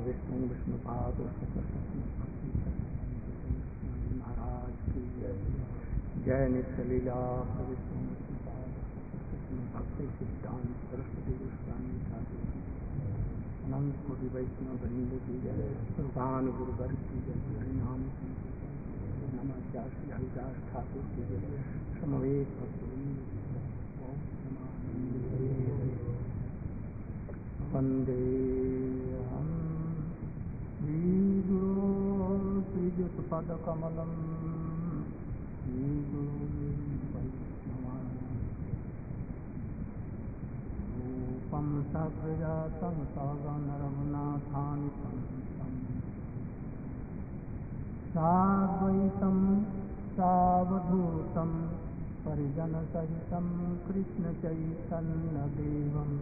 विष्णु विष्णुपाद महाराज की जय। नित्य लीला विष्णु विष्णुपाद भक्ति सिद्धांत सरस्वती गोस्वामी ठाकुर अनंत कोटि वैष्णव वृंद की जय। भगवान गुरुवर की जय। हरिनाम नमः व्यास हरिदास ठाकुर की जय। समवेत भक्तवृंद ओम वंदे हम श्रीगुरो श्रीयुतपदकमलं रूपं सकृजातं सगणरघुनाथान्वितं साद्वैतं सावधूतं परिजनसहितं कृष्णचैतन्यदेवं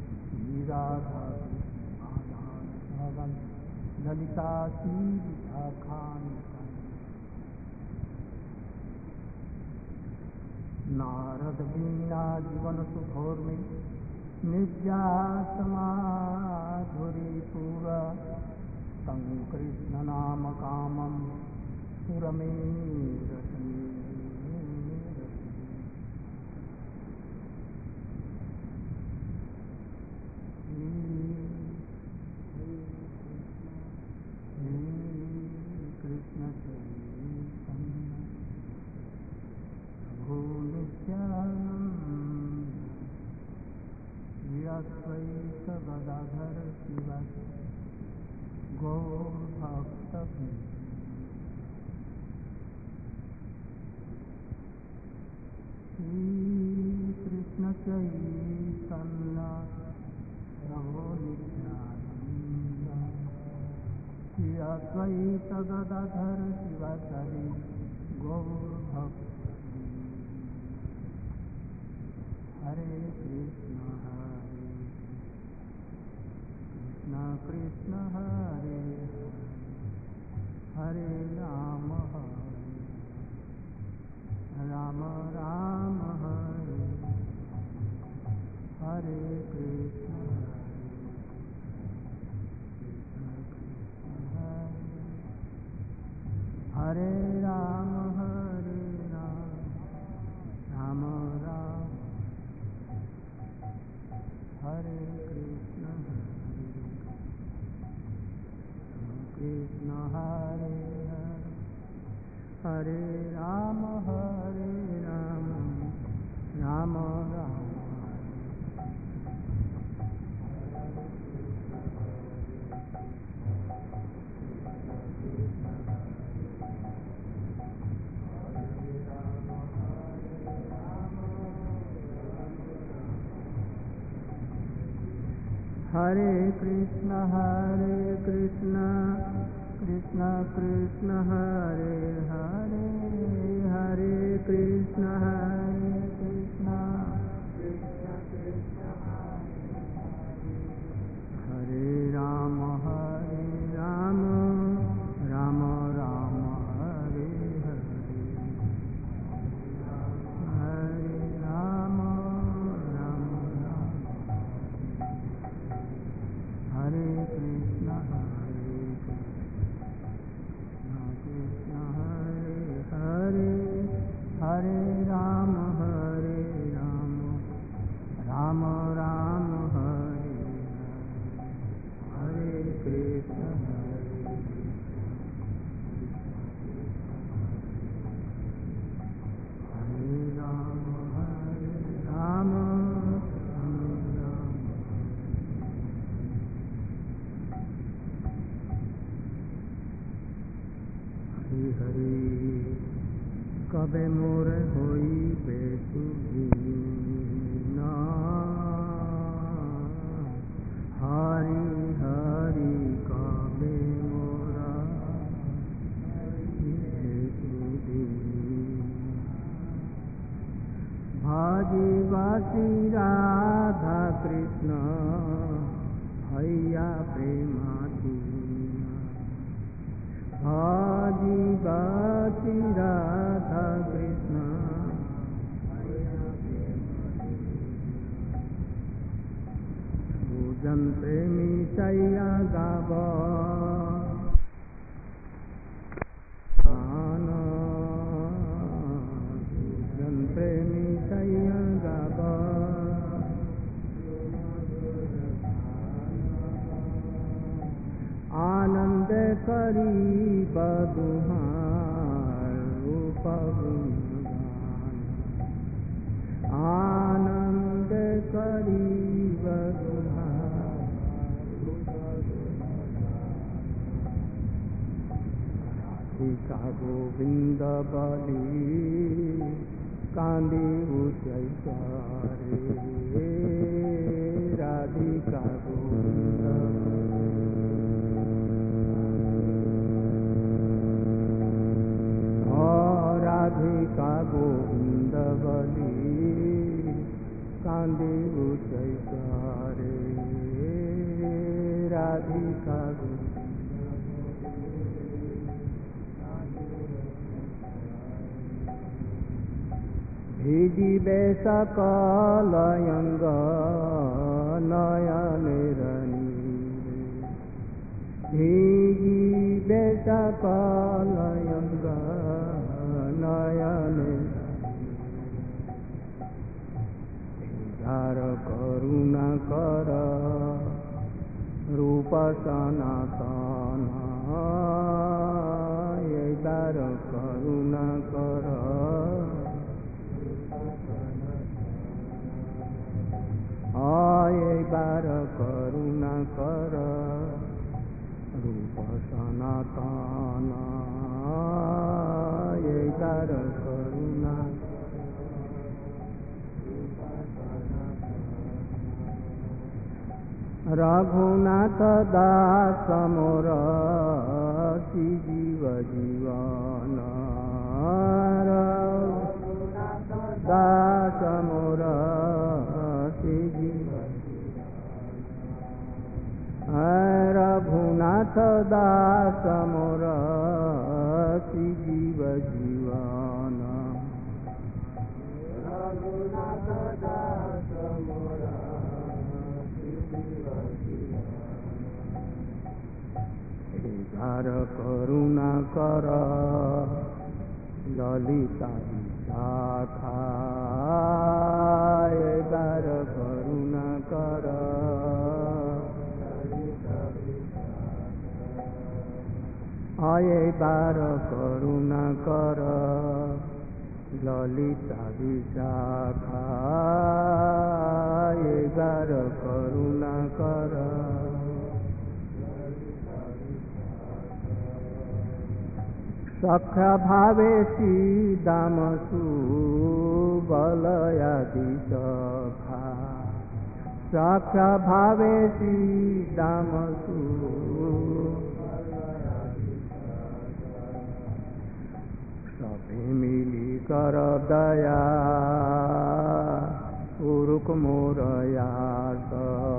श्रीराधाकृष्णपादान् ललिता श्रीविशाखान्वितं नारद वीणा जीवन सुखोर्मि नित्यासमाधुरीपुरा तं कृष्णनामकामं सुरमे रसने कृष्ण चैतन्य प्रभु नित्यानंद श्री अद्वैत गदाधर शिवासादि गौर भक्तवृंद। श्री कृष्ण चैतन्य प्रभु नित्यानंद श्री अद्वैत गदाधर शिवासादि गौर भक्तवृंद। हरे कृष्ण कृष्ण हरे हरे राम राम राम हरे हरे कृष्ण हरे राम राम राम हरे कृष्ण कृष्ण हरे हरे राम राम राम हरे कृष्ण कृष्ण कृष्ण हरे हरे हरे कृष्ण कृष्ण हरे राम राम राम हरे हरे हरे राम राम हरे कृष्ण कृष्ण हरे हरे हरे राम राम राम हरे हरे कृष्ण हरे राम राम हरे कबे मोर होई बेसुधीना हरि हरि कबे मोरा भाजी बासी राधा कृष्ण भैया प्रेमाती भाजी बासी राधा कृष्ण জন প্রেমী চাইয়া গাব জন প্রেমী চাইয়া গাব आनंद करी बदुहार रूप गुणगान आनंद करी बदुहार रूप राधिका गोविंद बली कांदी उच्चैसारे राधिका गोविंद राधिका गोविंद बली कांदी उच्चैसारे राधिका भिजिबे सकलयंग नयनेरनी भिजिबे सकलयंग नयने जार करुणा कर रूप सनातन जार करुणा कर बार करुणा कर रूप सनातन कार करुणा रघुनाथ दास मोर जीव जीवन दास मोर जीव रघुनाथ दास मोर जीव जीवन रघुनाथ दास मोर जार करुणा कर ललिता विशाखा जार करुणा कर बार करुणा कर ललिता विशाखा बार करुणा कर सख्य भावेशी दामसु बलयादि सखा सख्य भावेशी दामसु सभे मिली कर दया उरुक मोरयास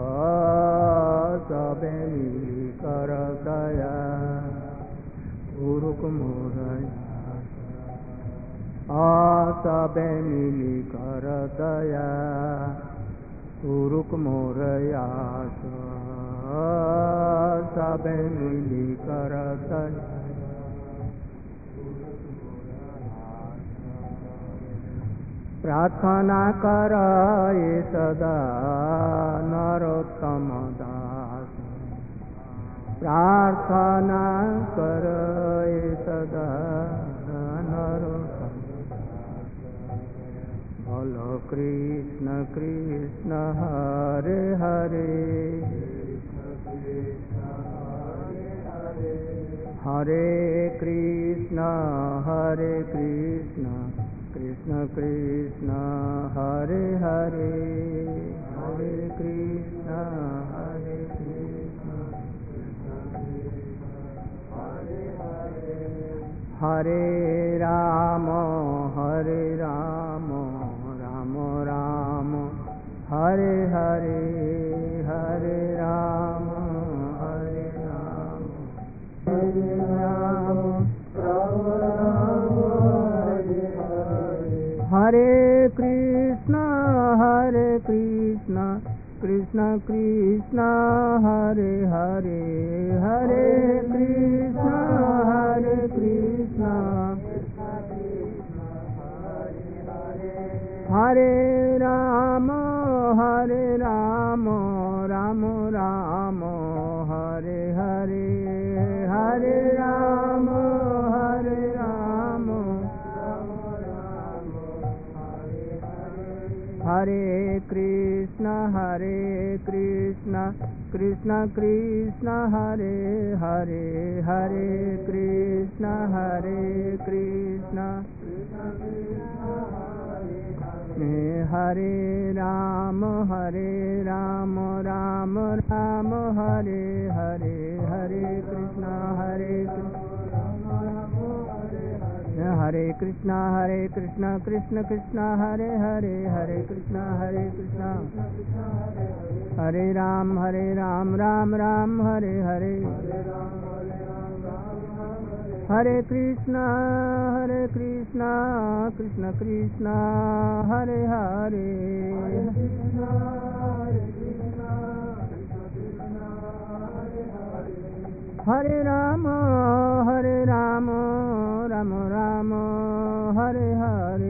सभे मिली कर दया उरुक मोरयास सभे मिली कर दया उरुक मोरयास सभे मिली कर दया प्रार्थना कर सदा नरोत्तम दास प्रार्थना कर सदा नरोत्तम बोलो कृष्ण कृष्ण हरे हरे हरे कृष्ण कृष्ण कृष्ण हरे हरे हरे कृष्ण हरे राम राम राम हरे हरे हरे राम हरे राम हरे कृष्ण कृष्ण कृष्ण हरे हरे हरे कृष्ण हरे राम राम राम हरे हरे हरे राम हरे कृष्ण कृष्ण कृष्ण हरे हरे हरे कृष्ण हरे राम राम राम हरे हरे हरे कृष्ण कृष्ण कृष्ण हरे हरे हरे कृष्ण हरे राम राम राम हरे हरे हरे कृष्ण कृष्ण कृष्ण हरे हरे हरे राम राम राम हरे हरे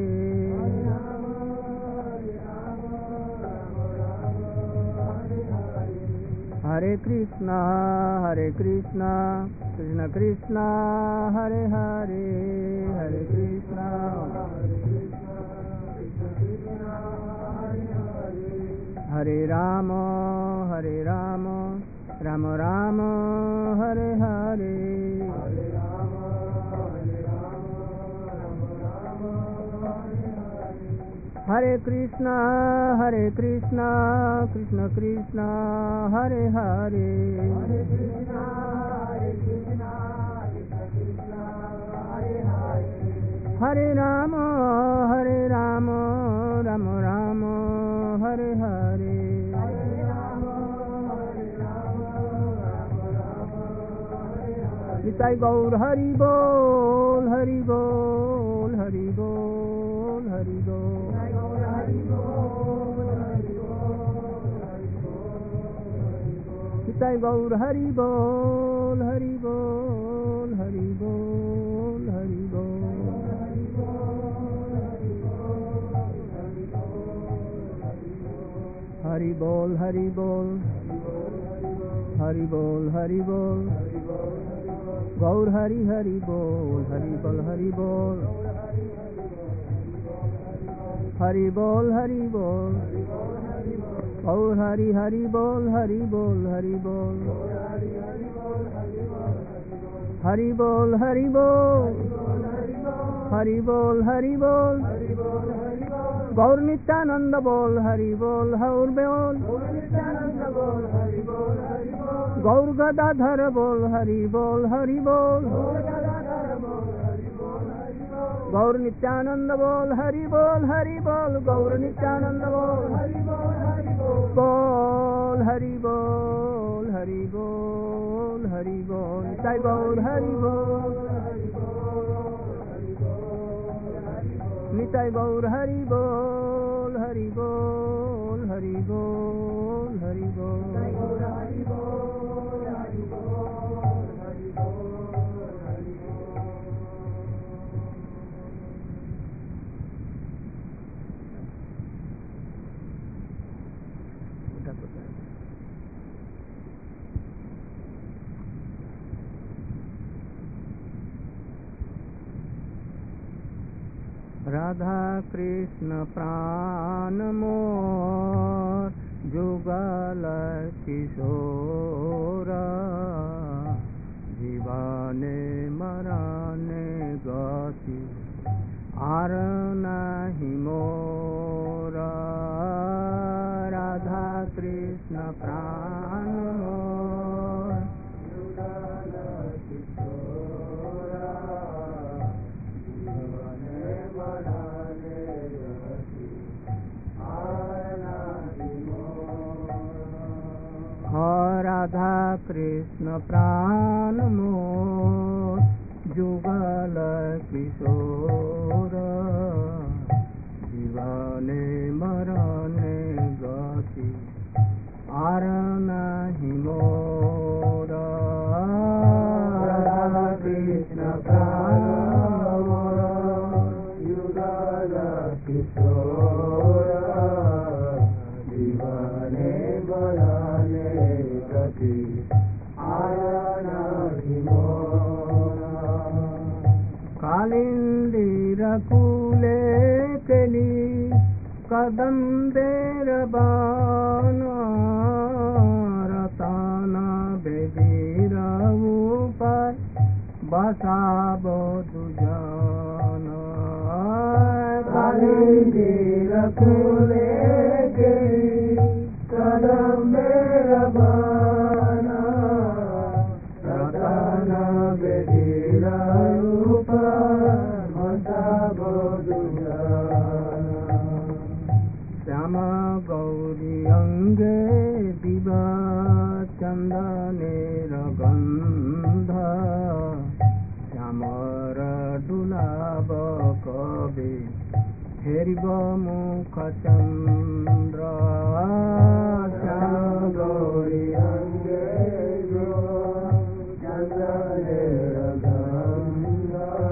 हरे कृष्ण कृष्ण कृष्ण हरे हरे हरे कृष्ण हरे राम राम राम हरे हरे हरे कृष्ण कृष्ण कृष्ण हरे हरे हरे राम राम राम हरे हरे निताई गौर हरि बोल हरि बोल हरि बोल हरि बोल निताई गौर हरि बोल हरि बोल हरि बोल हरि बोल हरि बोल हरि बोल हरि बोल हरि बोल गौर हरि हरि बोल हरि बोल हरि बोल हरि बोल हरि बोल गौर हरि हरि बोल हरि बोल हरि बोल हरि बोल हरि बोल हरि बोल हरि बोल गौर नित्यानंद बोल हरि बोल हौर बोल गौर गदाधर बोल हरि बोल हरि बोल गौर नित्यानंद बोल हरि बोल गौर नित्यानंद बोल बोल हरि बोल हरि बोल हरि बोल निताई गौर हरि बोल निताई गौर हरि बोल हरि बोल हरि बोल हरि बोल राधा कृष्ण प्राण मोर जुगल किशोर जीवने मरने गति आर नहीं मोर राधा कृष्ण प्राण मोर जुगल किशोर राधा कृष्ण प्राण मोर जुगल किशोर जीवने मरने गति आरना हिमोर कृष्ण प्राण युगल किशोर जीवने बयाने गति आरना हिमोर कालिंदीर कूले केली कदम्बेर बान रतन बेदीर ऊपर बसाब दुजन कालिंदीर कूले केली कदम्बेर बान रतन बेदीर ऊपर बसाब दुजन श्याम गौरी अंगे दिवा चंदनेर गंध श्यामर डुलाब कबे हेरिब मुख चंद्र श्याम गौरी अंगे चंदनेर गंध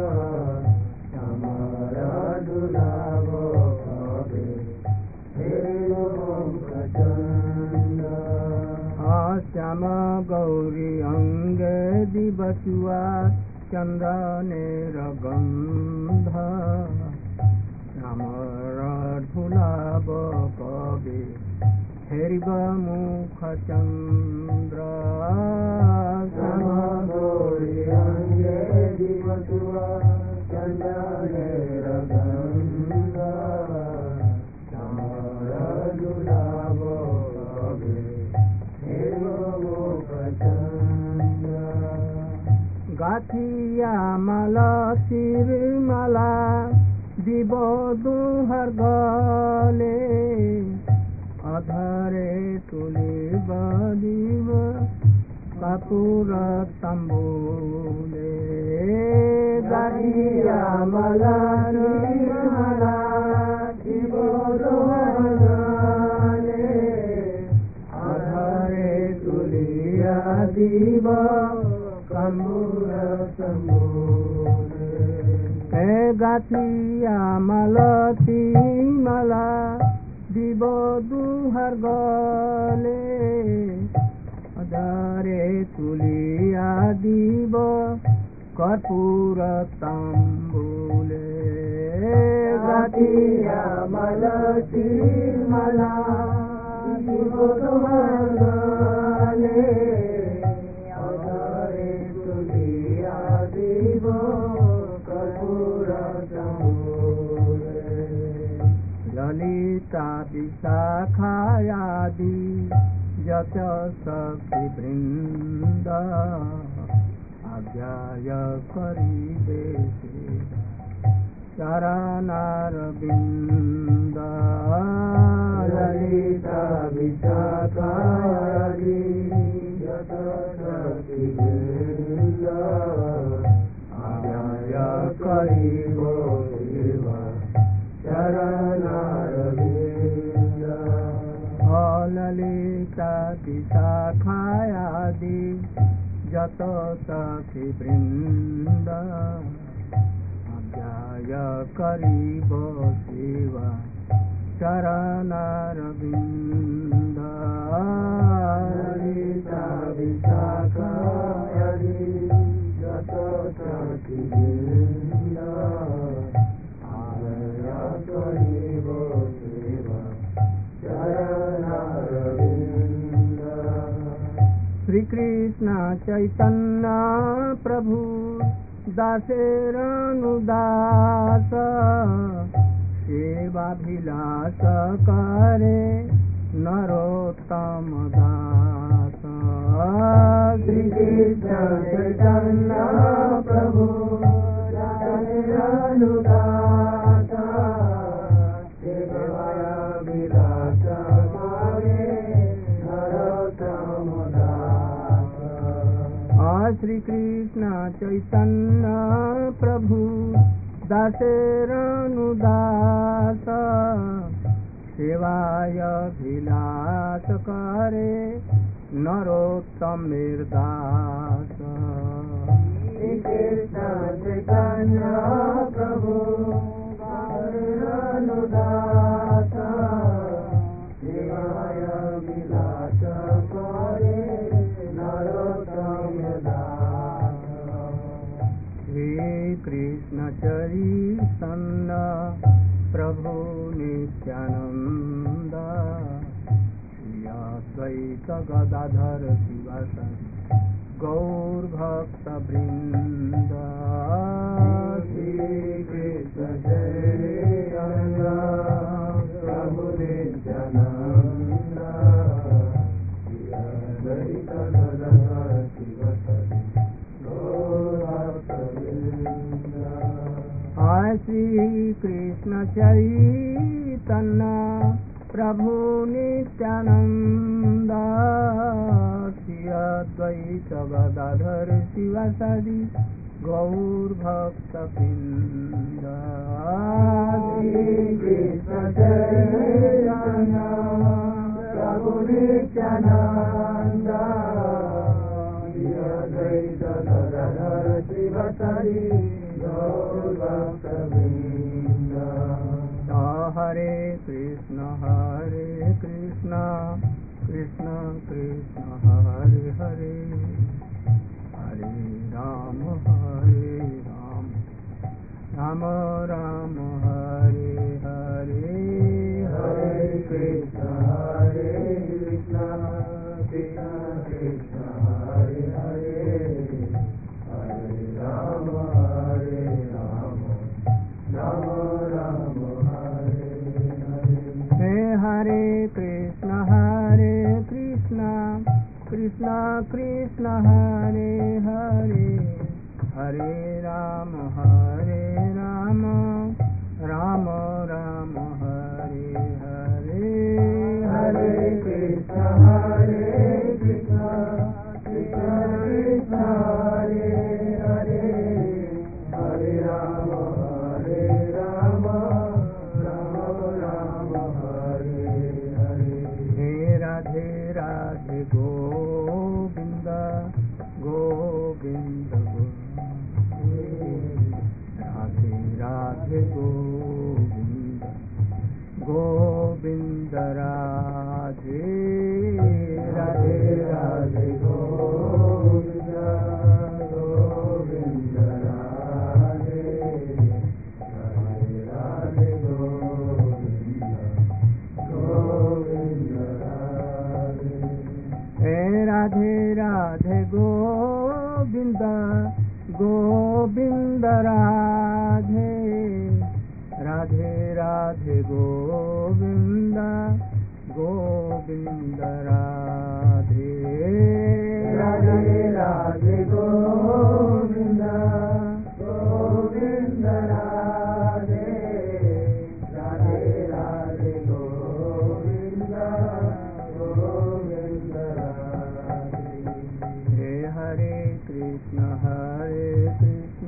श्यामर डुलाब कबे श्याम गौरी अंगे दिवसुआ चंदनेर गंध श्यामर ढुलाब कबे हेरिब मुख चंद्र श्याम गौरी अंगे दिवसुआ चंदनेर गंध गाथिया माला सिर माला दिब दुहर गले अधरे तुली बदिब कपूर तंबूले गाथिया माला सिर माला दिब दुहर गले अधरे तुलिया दिब कपूर तंबूले गाथिया मालती माला दिब दुहर गले अधरे तुलिया दिब कर्पूर तंबूले गाथिया मालती माला दिब दुहर गले अधरे तुलिया दिब कर्पूर तंबूले ललिता विशाखायादि यत शक्ति वृंद आज्ञाय करिबे चरणारविंद ललिता विशाखायादि यत शक्ति वृंद आज्ञाय करिबो चरणारविंद ललिता विशाखायादि यत सखी वृंद आज्ञाय करिब सेवा चरणारविंद ललिता विशाखायादि यत सखी वृंद करिब सेवा चरणारविंद श्री कृष्ण चैतन्य प्रभु दासेरनुदास सेवाभिलाष करे नरोत्तम दास श्री कृष्ण चैतन्य प्रभु दासेरनुदास सेवाभिलाष करे नरोत्तम दास श्री कृष्ण चैतन्य प्रभु दासेरनुदास सेवाय विलास करे नरोत्तमेर्दास। कृष्ण चैतन्य प्रभु अनुदास सेवाय विलास करे नरोत्तमेर्दास। श्री कृष्ण चैतन्य प्रभु नित्यानंद श्री अद्वैत गदाधर शिवासादि गौर भक्त वृंद। श्री कृष्ण चैतन्य प्रभु नित्यानंद श्री अद्वैत गदाधर शिवासादि गौर भक्त वृंद। श्री कृष्ण चैतन्य प्रभु नित्यानंद श्री अद्वैत गदाधर शिवासादि गौर भक्त वृंद। श्री कृष्ण चैतन्य प्रभु नित्यानंद श्री अद्वैत गदाधर शिवासादि गौर भक्त वृंद। हरे कृष्ण कृष्ण कृष्ण हरे हरे हरे राम राम राम हरे हरे। हरे कृष्ण कृष्ण कृष्ण हरे हरे हरे राम राम राम हरे हरे। हरे कृष्ण कृष्ण कृष्ण हरे हरे हरे राम राम राम हरे हरे। हरे कृष्ण कृष्ण कृष्ण कृष्ण हरे हरे हरे राम राम राम हरे हरे। हे राधे राधे गोविंद गोविंद राधे राधे गोविंद गोविंद राधे राधे राधे गोविंद गोविंद राधे राधे राधे गोविंद गोविंद राधे। हे राधे राधे गोविंद गोविंद राधे राधे राधे गोविंद गोविंद राधे। राधे राधे गोविंद गोविंद राधे राधे राधे गोविंद गोविंद राधे। हरे कृष्ण कृष्ण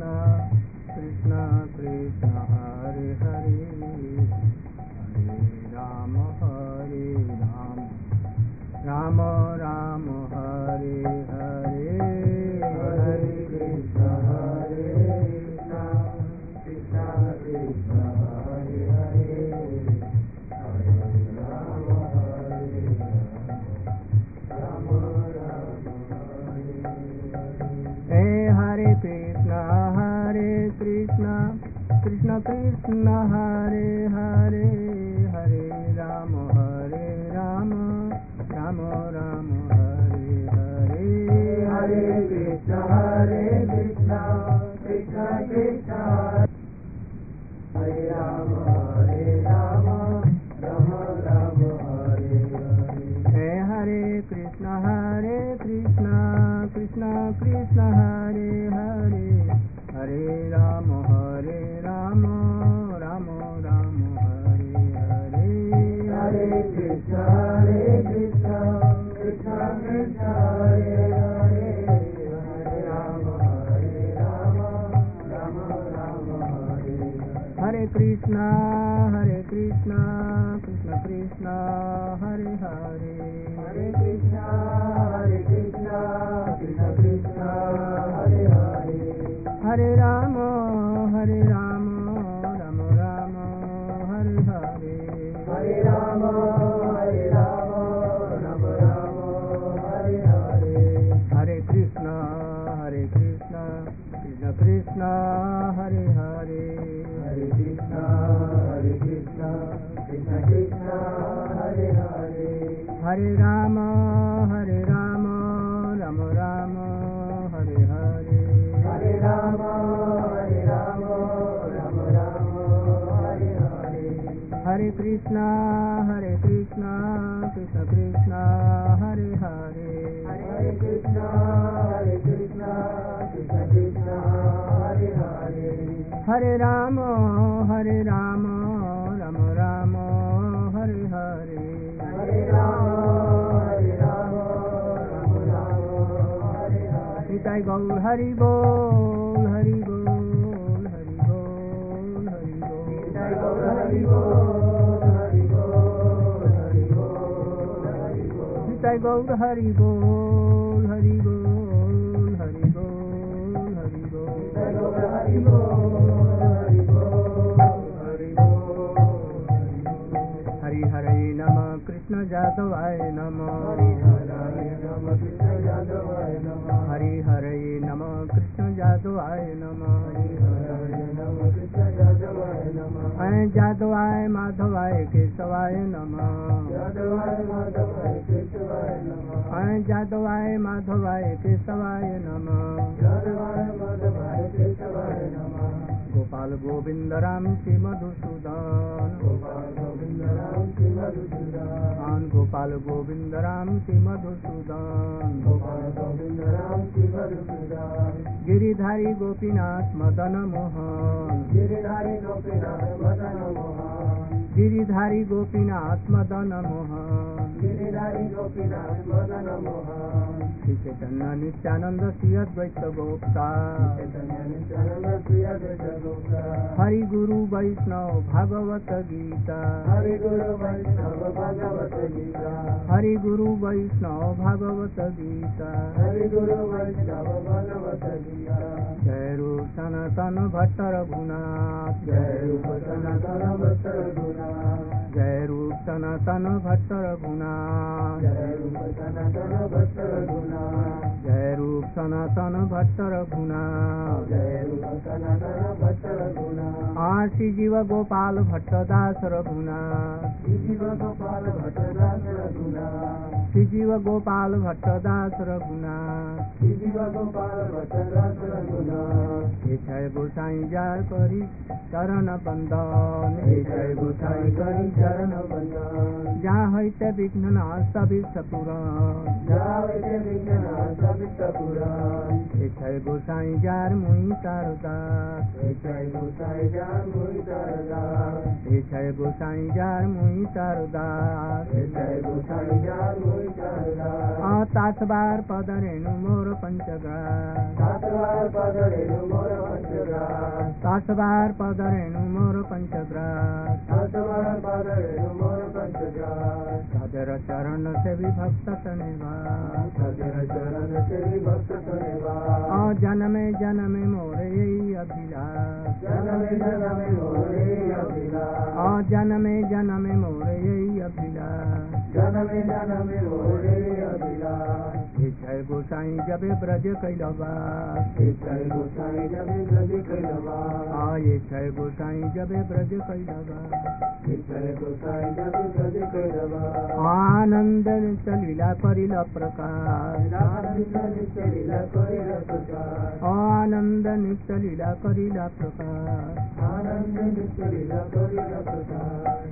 कृष्ण हरे हरे हरे राम राम राम हरे हरे। हरे कृष्ण कृष्ण कृष्ण कृष्ण हरे हरे हरे राम राम हरे हरे। हरे कृष्ण कृष्ण कृष्ण हरे हरे हरे राम राम राम हरे हरे। हरे कृष्ण कृष्ण कृष्ण कृष्ण हरे राम राम राम हरे हरे। हरे कृष्ण कृष्ण कृष्ण हरे हरे हरे राम राम राम हरे हरे। हरे Krishna Krishna Krishna Krishna Hare Hare Hare Ram Ram Ram Hare Hare. Hare Krishna, Krishna Krishna, Hare Hare, Hare Krishna, Krishna Krishna, Hare Hare, Hare Rama, Rama Rama, Hare Hare, Hare Rama, Rama Rama, Hare Hare, Hare Krishna, Krishna Krishna, Hare Hare, Hare Krishna, Krishna Krishna, Hare Hare, Hare Rama, Rama Rama, Hare Hare, Hare Rama, Rama Rama, Hare Hare, Hare Krishna, Krishna Krishna, Hare Hare, Hare Krishna, Krishna Krishna, Hare Hare, Hare Rama, Rama Rama, Hare Hare, Hare Rama, Rama Rama, Hare Hare. Nitai Gaur Hari Bol, Hari Bol, Hari Bol, Hari Bol. Jai Gaur Hari Bol, Hari Bol, Hari Bol, Hari Bol. Nitai Gaur Hari Bol, Hari Bol, Hari Bol, Hari Bol. Jai Gaur Hari Bol, Hari Bol, Hari Bol, Hari Bol. Hari Hare Nama, Krishna Jadavaya Nama. Hari Hare Rama, Krishna Jadavaya Nama. Hari Hare Nama, Krishna Jadavaya Nama. Hari Hare Rama, Krishna Jadavaya Nama. Ay Jadavaya Madhavaya Kesavaya Nama. Jadavaya Madhavaya Kesavaya Nama. Ay Jadavaya Madhavaya Kesavaya Nama. Jadavaya Madhavaya Kesavaya Nama. Gopal Govind Ram Shri Madhusudan. Gopal Govind Ram Shri Madhusudan. Gopal Govind Ram Shri Madhusudan. Gopal Govind Ram Shri Madhusudan. Giridhari Gopinath Madana Mohan. Giridhari Gopinath Madana Mohan. Giridhari Gopinath Madana Mohan. Giridhari Gopinath Madana Mohan. Shri Chaitanya Nityananda Shri Advaita Gopta. Chaitanya Nityananda Shri Advaita Gopta. Hari Guru Vaishnava Bhagavata Gita. Hari Guru Vaishnava Bhagavata Gita. Hari Guru Vaishnava Bhagavata Gita. Hari Guru Vaishnava Bhagavata Gita. Jai Rup Sanatana Bhatta Raghunath. Jai Rupa Sanatana Bhatta Raghunath. Jai Rup Sanatana Bhatta Raghunath. Jai Rupa Sanatana Bhatta Raghunath. Jai Rup Sanatana Bhatta Raghunath. Jai Rupa Sanatana Bhatta Raghunath. Shri Jiva Gopal Bhatta Das Raghunath. Shri Jiva Gopal Bhatta Das Raghunath. Shri Jiva Gopal Bhatta Das Raghunath. Shri Jiva Gopal Bhatta Das Raghunath. Jai Gosai Jai Kari Charan Bandan. Jai Gosai Kari Charan Bandan. Jahite Vigna Sabita Puran. Jahite Vigna Sabita Puran. Jai Gosai Jar Mui Sardas. Jai Gosai Jar Mui Sardas. Jai Gosai Jar Mui Sardas. Jai Gosai Jar Mui Sardas. Tatvar Padarenu Mor Panchagra. Tatvar Padarenu Mor Panchagra. Tatvar Padarenu Mor Panchagra. Tatvar Padarenu Mor Panchagra. Sadara Charan Se Vibhakta Taneva. Sadara Charan Se Vibhakta Taneva. Janame Janame More Yei Abhilash. Janame Janame More Yei Abhilash. Janame Janame More Yei Abhilash. Janame Janame More Yei Abhilash. Jai Gosai Jabe Braj Kailava. Jai Gosai Jabe Braj Kailava. Jai Gosai Jabe Braj Kailava. Jai Gosai Jabe Braj Kailava. Anand Chalila Parila Prakash. Anand Chalila Parila Prakash. Anand Chalila Parila Prakash. Anand Chalila Parila Prakash.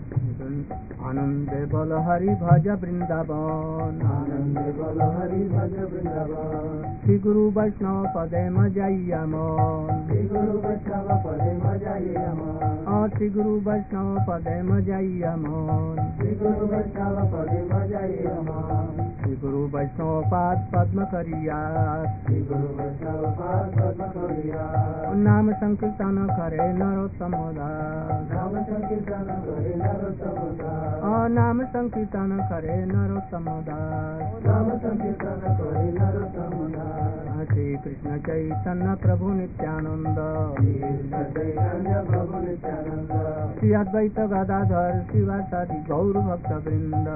Anand Bala Hari Bhaja Vrindavan. Anand Bala Hari Bhaja Vrindavan. Shri Guru Vaishnava Pade Majayaman. Shri Guru Vaishnava Pade Majayaman. Shri Guru Vaishnava Pade Majayaman. Shri Guru Vaishnava Pade Majayaman. Shri गुरु वैष्णवपाद पद्म करिया श्री गुरु वैष्णवपाद पद्म करिया नाम संकीर्तन करे नरोत्तम दास नाम संकीर्तन करे नरोत्तम दास नाम संकीर्तन करे नरोत्तम दास नाम संकीर्तन करे नरोत्तम दास श्री कृष्ण चैतन्य प्रभु नित्यानंद कृष्ण चैतन्य प्रभु नित्यानंद श्री अद्वैत गदाधर शिवासादि गौर भक्त वृंद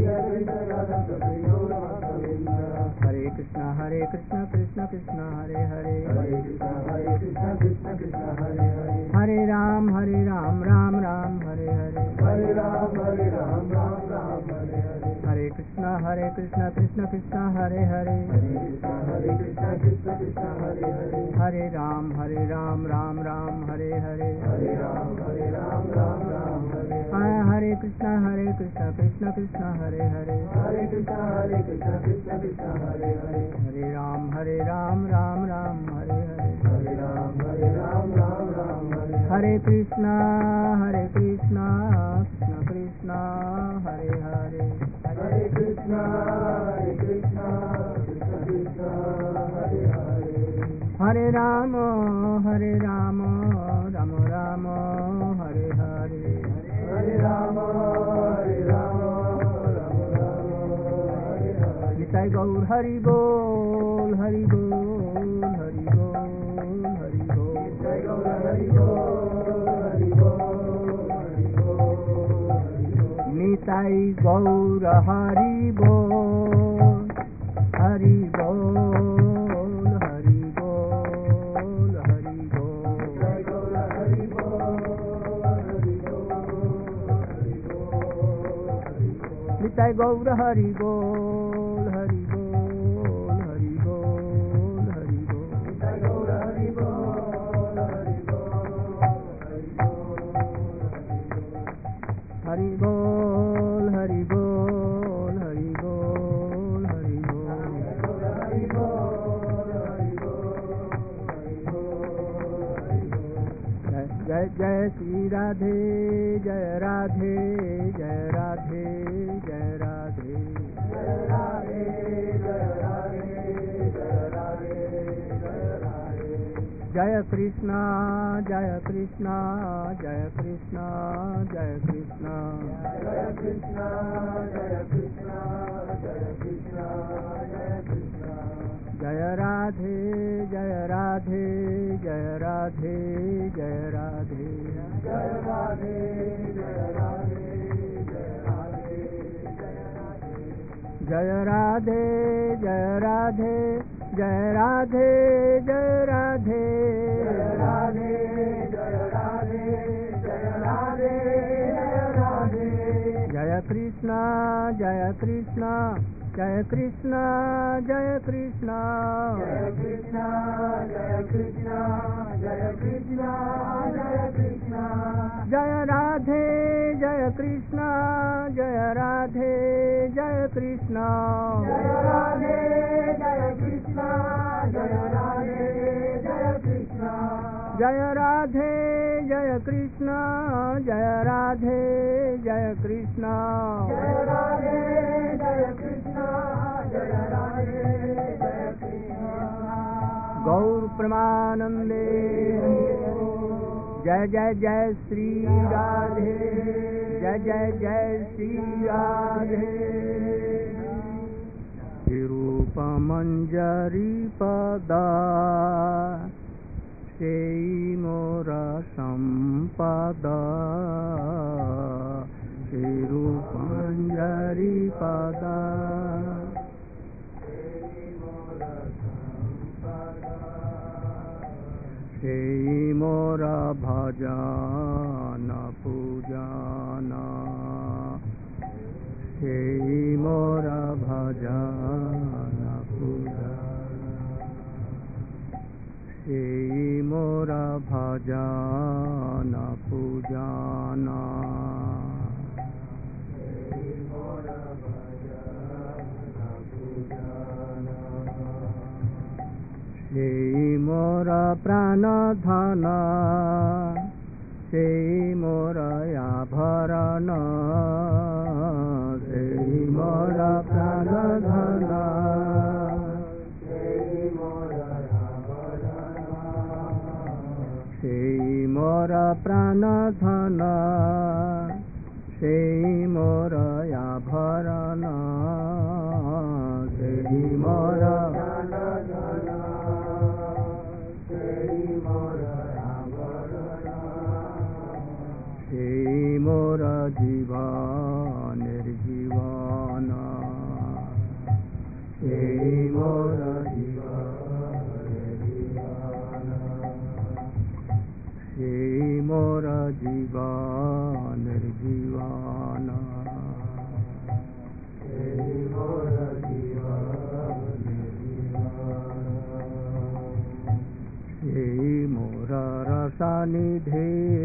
हरे कृष्ण कृष्ण कृष्ण हरे हरे हरे कृष्ण कृष्ण कृष्ण हरे हरे हरे राम राम राम हरे हरे हरे राम राम राम हरे हरे हरे कृष्ण कृष्ण कृष्ण हरे हरे हरे कृष्ण कृष्ण कृष्ण हरे हरे हरे राम राम राम हरे हरे हरे राम राम राम हरे हरे कृष्ण कृष्ण कृष्ण हरे हरे हरे कृष्ण कृष्ण कृष्ण हरे हरे हरे राम राम राम हरे हरे हरे राम राम राम हरे हरे कृष्ण कृष्ण कृष्ण हरे हरे हरे कृष्ण कृष्ण कृष्ण हरे हरे हरे राम राम राम हरे हरे हरे राम राम राम हरे हरे निताई गौर हरि बोल हरि बोल हरि बोल हरि बोल जय गौर हरि बोल हरि बोल हरि बोल हरि बोल निताई गौर हरि बोल हरि बोल हरि बोल हरि बोल जय गौर हरि बोल हरि बोल हरि बोल हरि बोल निताई गौर हरि बोल हरि बोल हरि बोल हरि बोल जय गौर हरि बोल हरि बोल हरि बोल हरि बोल हरि बोल हरि बोल हरि बोल हरि बोल हरि बोल जय जय श्री राधे जय राधे जय राधे जय राधे जय राधे जय राधे जय राधे जय राधे जय कृष्ण जय कृष्ण जय कृष्ण जय कृष्ण जय कृष्ण जय कृष्ण जय कृष्ण जय कृष्ण जय राधे जय राधे जय राधे जय राधे जय राधे जय राधे जय राधे जय राधे जय राधे जय राधे जय राधे जय राधे जय राधे जय राधे जय राधे जय राधे जय कृष्ण जय कृष्ण जय कृष्ण जय कृष्ण जय कृष्ण जय कृष्ण जय कृष्ण जय कृष्ण जय राधे जय कृष्ण जय राधे जय कृष्ण जय राधे जय कृष्ण जय राधे जय कृष्ण जय राधे जय कृष्ण जय राधे जय कृष्ण जय राधे जय कृष्ण जय राधे जय कृष्ण गौर प्रमानंदे जय जय जय श्री राधे जय जय जय श्री राधे रूप मंजरी पदा सेई मोरा संपदा रूप मंजरी पदा सेई मोरा भजन पूजन सेई मोरा भजन पूजन सेई मोरा भजन पूजन सेई मोरा प्राण धन सेई मोरा आभरण सेई मोरा प्राण धन मोर प्राण धन सेई मोर आभरण सेई मोर प्राण धन सेई मोर आभरण सेई मोर जीवनेर जीवन सेई मोर सेई मोर जीवनेर जीवन सेई मोर जीवनेर जीवन सेई मोर रसनिधि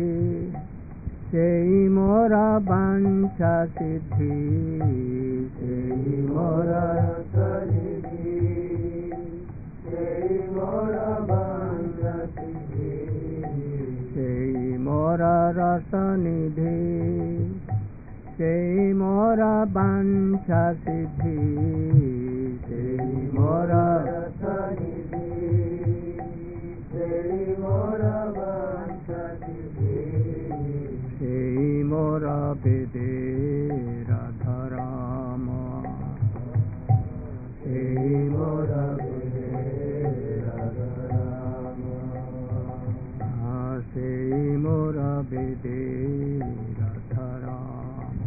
सेई मोर वांछा सिद्धि सेई मोर रसनिधि सेई मोर वांछा सिद्धि सेई मोर रसनिधि सेई मोर वांछा सिद्धि सेई मोर रसनिधि सेई मोर वांछा सिद्धि सेई मोर वेदेर धर्म सेई मोर वेदेर धर्म सेई मोर वेदेर धर्म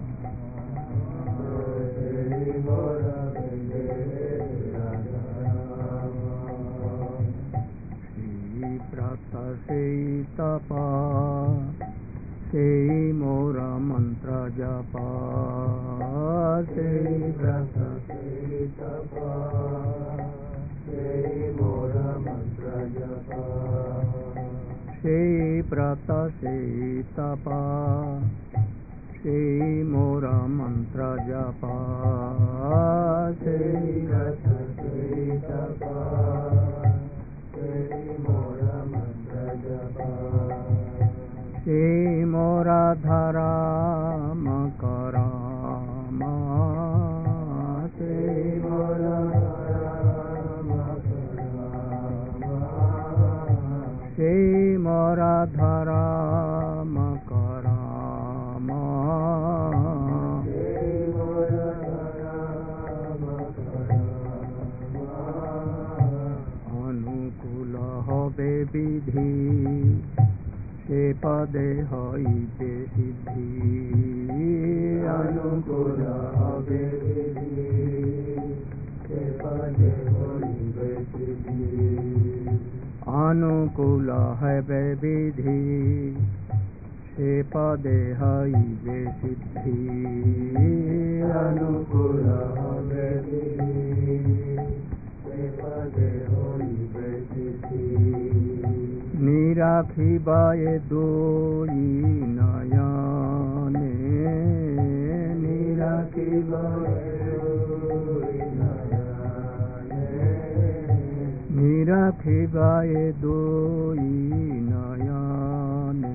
सेई मोर वेदेर धर्म सेई व्रत सेई तप सेई मोर मंत्र जप सेई व्रत सेई तप सेई मोर मंत्र जप सेई व्रत सेई तप सेई मोर मंत्र जप सेई व्रत सेई तप सेई मोर मंत्र जप सेई मोर धर्म करम सेई मोर धर्म करम सेई मोर धर्म करम सेई मोर धर्म करम अनुकूल हबे विधि से पदे हईबे सिद्धि अनुकूल हबे विधि से पदे हईबे सिद्धि अनुकूल हबे विधि से पदे हईबे सिद्धि अनुकूल हबे विधि से पदे हईबे सिद्धि निराखिबाए दोई नयने निराखिबाए दोई नयने निराखिबाए दोई नयने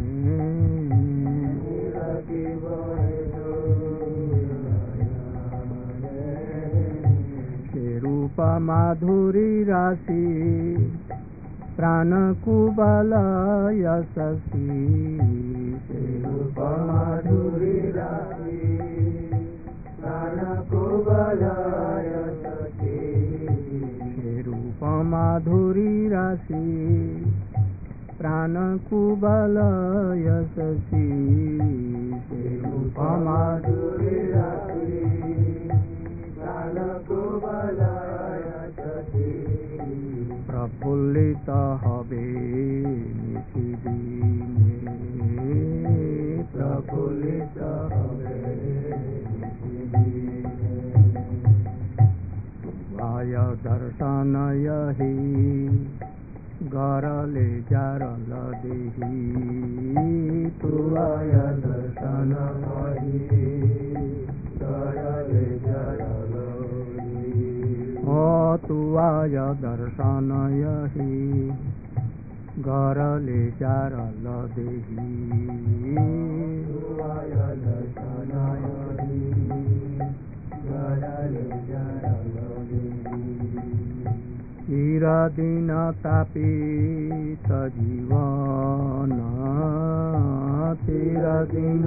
निराखिबाए दोई नयने से रूप माधुरी राशि प्राण कुबलय शशि से रूप माधुरी राशि प्राण कुबलय शशि से रूप माधुरी राशि प्राण कुबलय शशि से रूप माधुरी राशि प्राण कुबलय शशि प्रफुल्लित हबे निशिदिने प्रफुल्लित हबे निशिदिने तुवाय दर्शन यहि गरले जारल देहि तुवाय दर्शन यहि गरले जारल तुवाय दर्शन यहि गरले जारल देहि तुवाय दर्शन यहि गरले जारल देहि चिरदिन तापित जीवन चिरदिन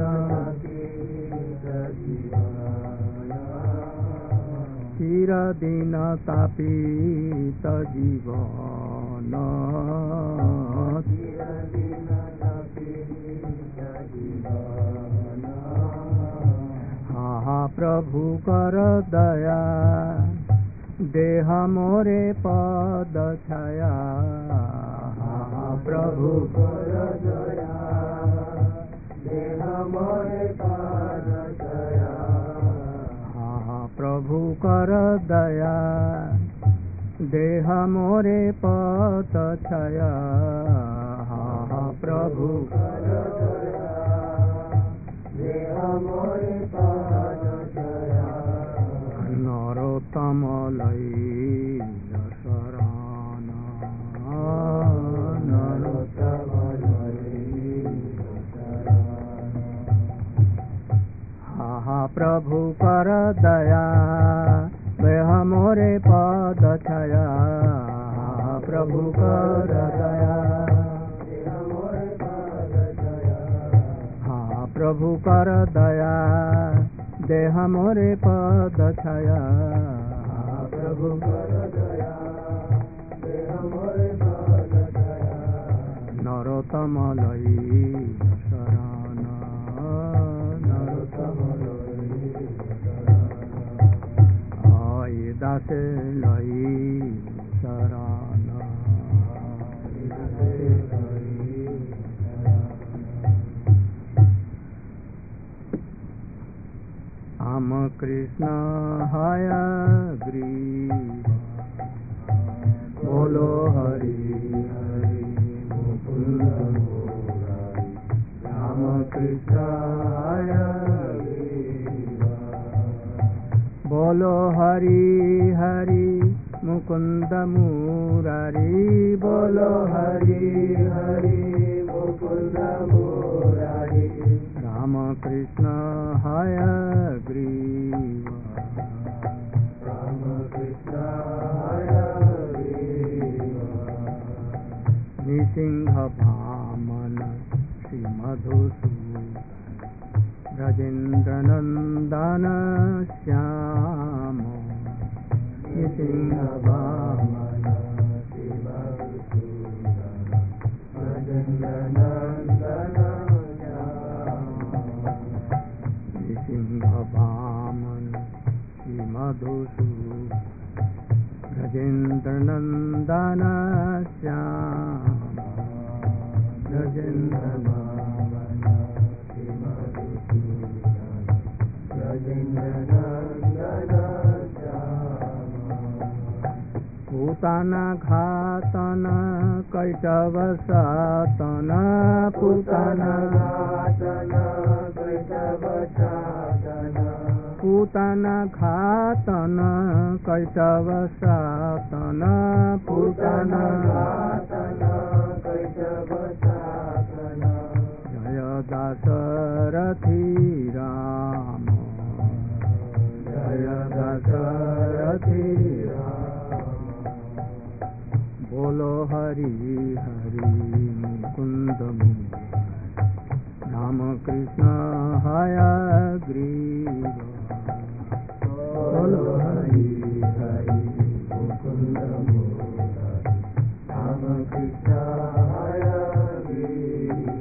चिरदिन तापित जीवन हाँ प्रभु कर दया देह मोरे पद छाया हाँ प्रभु कर दया देह मोरे पद छाया हाँ प्रभु कर दया देह मोरे पद छाया हाँ प्रभु कर दया देह मोरे पद छाया नरोत्तम लैल शरण नरोत्तम लैल शरण हाँ प्रभु कर दया देह मोरे पद छाया हाँ प्रभु कर दया देह मोरे पद छाया हाँ प्रभु कर दया देह मोरे पद छाया प्रभु कर दया देह मोरे पद छाया नरोत्तम लैल शरण नरोत्तम लैल शरण आय दास लैल शरण राम कृष्ण हयग्रीव बोलो हरि हरि मुकुंद मुरारी राम कृष्ण हयग्रीव बोलो हरि हरि मुकुंद मुरारी बोलो हरि हरि मुकुंद मुरारी राम कृष्ण हयग्रीव राम कृष्ण हयग्रीव नृसिंह वामन श्री मधुसूदन ब्रजेन्द्र नंदन श्याम नृसिंह वामन श्री मधुसूदन ब्रजेन्द्र नंदन वामन श्री मधुसूदन ब्रजेन्द्र नंदन श्याम ब्रजेन्द्र वामन श्री मधुसूदन ब्रजेन्द्र नंदन श्याम पूतना घातन कैटव सातन पूतना घातन कैटव सातन पूतना घातन कैटव सातन पूतना घातन कैटव सातन जय दाशरथी राम जय दाशरथी राम बोलो हरि हरि मुकुंद मुरारी राम कृष्ण हयग्रीव बोलो हरि हरि मुकुंद मुरारी राम कृष्ण हयग्रीव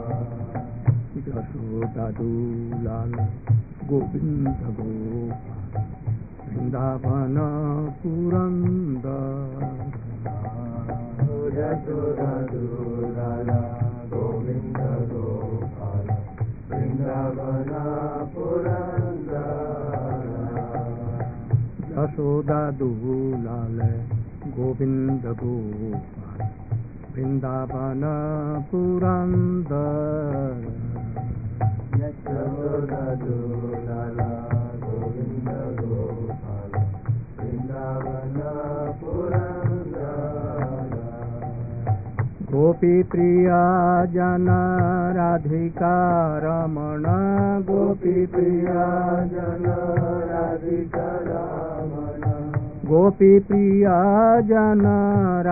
यशोदा दूलाल गोविंद गोपाल वृंदावन पुरंदर यशोदा दूलाल गोविंद गोपाल वृंदावन पुरंदर यशोदा दूलाल गोविंद गोपाल वृंदावन पुरंदर यशोदा दूलाल गोविंद गोपाल वृंदावन पुरंदर गोपी प्रिया जन राधिका रमण गोपी प्रिया जन राधिका रमण गोपी प्रिया जन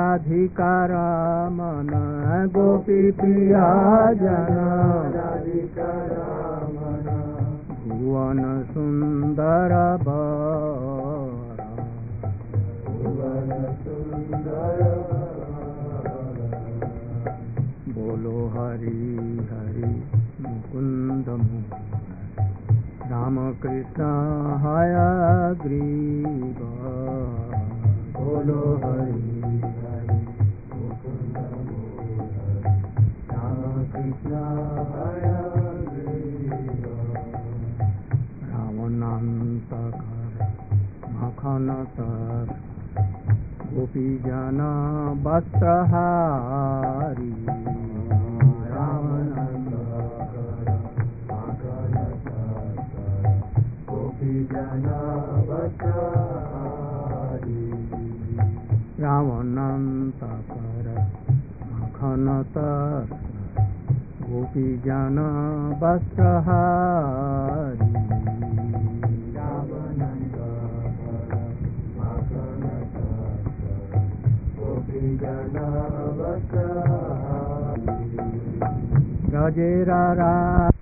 राधिका रमण गोपी प्रिया जन राधिका भुवन सुंदर बर बोलो हरि हरि मुकुंद मुरारी राम कृष्ण हयग्रीव बोलो हरि हरि मुकुंद मुरारी राम कृष्ण हयग्रीव रावणान्तकर मखन तर गोपी जन वस्त्रहारी रावणान्तकर मखन तर गोपी जन वस्त्रहारी रावणान्तकर मखन तर गोपी जन वस्त्रहारी गजेरा